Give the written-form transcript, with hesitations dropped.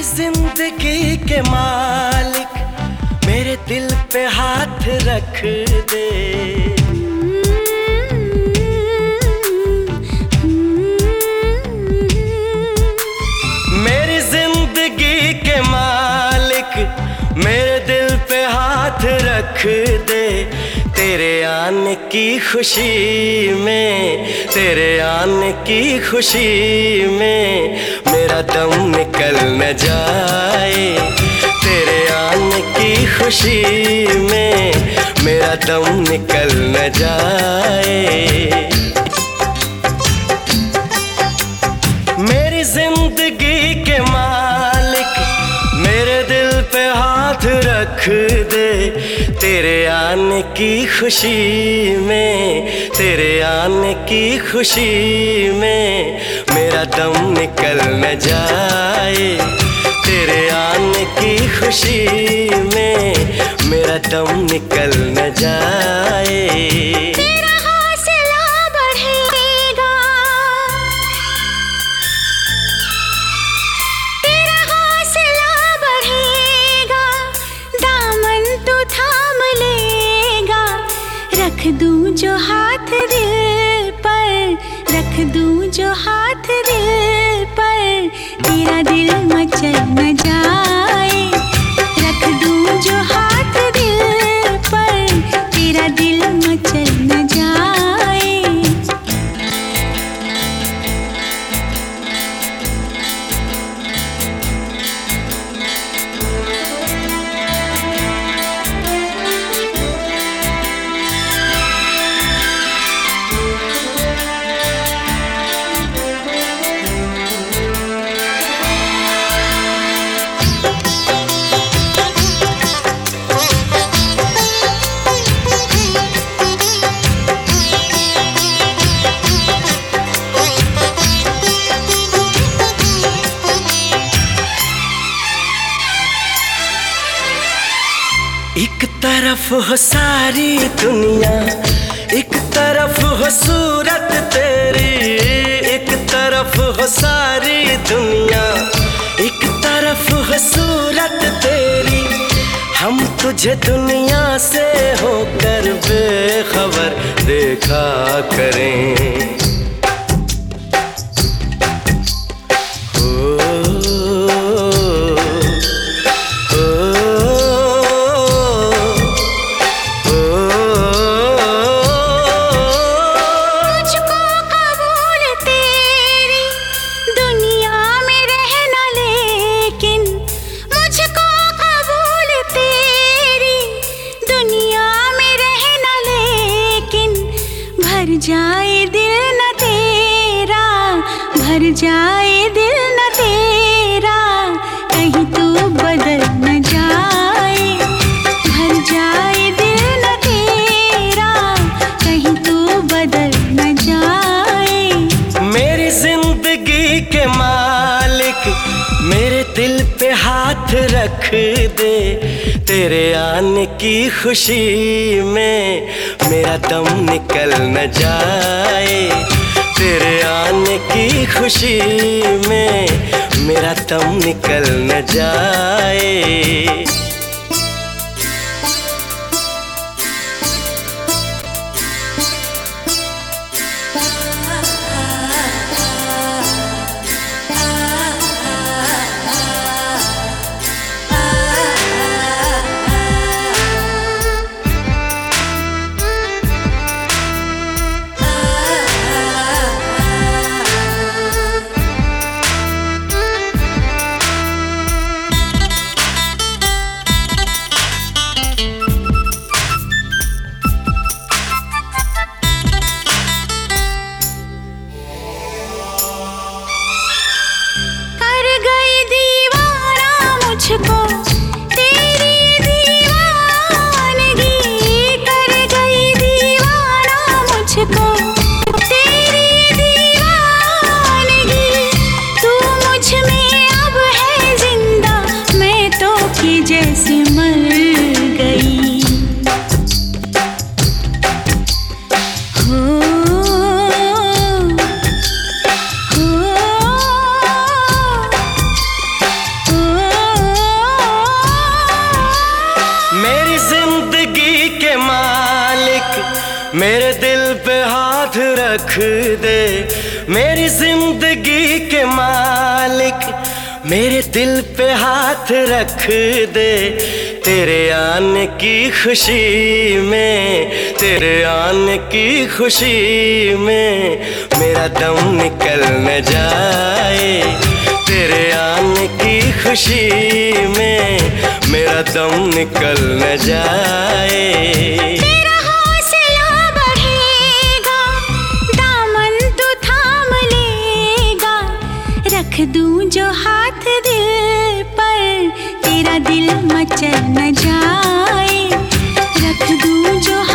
जिंदगी के मालिक मेरे दिल पे हाथ रख दे। मेरी जिंदगी के मालिक मेरे दिल पे हाथ रख दे। तेरे आने की खुशी में, तेरे आने की खुशी में मेरा दम निकल न जाए। तेरे आने की खुशी में मेरा दम निकल न जाए। मेरी जिंदगी के मालिक मेरे दिल पे हाथ रख दे। तेरे आने की खुशी में, तेरे आने की खुशी में मेरा दम निकल न जाए। तेरे आने की खुशी में मेरा दम निकल न जाए। रख दूं जो हाथ दिल पर, रख दूं जो हाथ दिल पर, तेरा दिल मचल न जाए। रख दूं जो हाथ दिल पर, तेरा दिल मचल न जाए। एक तरफ हो सारी दुनिया, एक तरफ हो सूरत तेरी। एक तरफ हो सारी दुनिया, एक तरफ हो सूरत तेरी। हम तुझे दुनिया से होकर बेखबर देखा करें। भर जाए दिल न तेरा, भर जाए दिल न तेरा, कहीं तू बदल न जाए। भर जाए दिल न तेरा, कहीं तू बदल न जाए। मेरी जिंदगी के मालिक मेरे दिल पे हाथ रख दे। तेरे आने की खुशी में मेरा दम निकल न जाए। तेरे आने की खुशी में मेरा दम निकल न जाए। मेरे दिल पे हाथ रख दे, मेरी जिंदगी के मालिक। मेरे दिल पे हाथ रख दे, तेरे आने की खुशी में, तेरे आने की खुशी में मेरा दम निकल न जाए। तेरे आने की खुशी में मेरा दम निकल न जाए। तेरा हौसला बढ़ेगा, दामन तू थाम लेगा। रख दूं जो हाथ दिल पर, तेरा दिल मचल न जाए। रख दूं जो